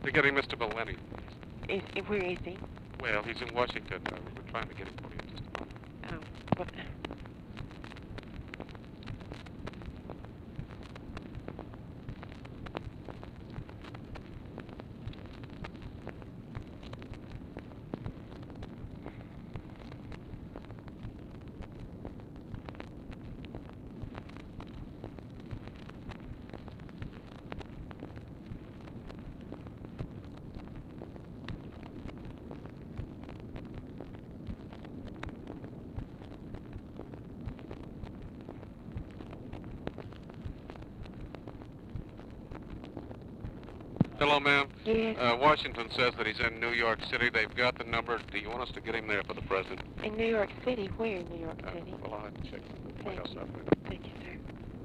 You're getting Mr. Bellini. Where is he? Well, he's in Washington. We're trying to get him for you in just a moment. Oh, what? Hello, ma'am. Yes. Washington says that he's in New York City. They've got the number. Do you want us to get him there for the present? In New York City? Where in New York City? Well, I'll have to check the White Thank House you. out there. Thank you, sir.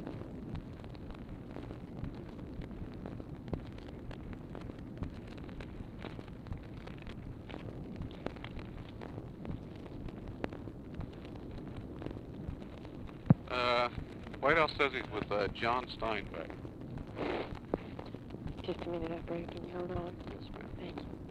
White House says he's with John Steinbeck. Just a minute, operator. Can you hold on? Yes, ma'am. Thank you.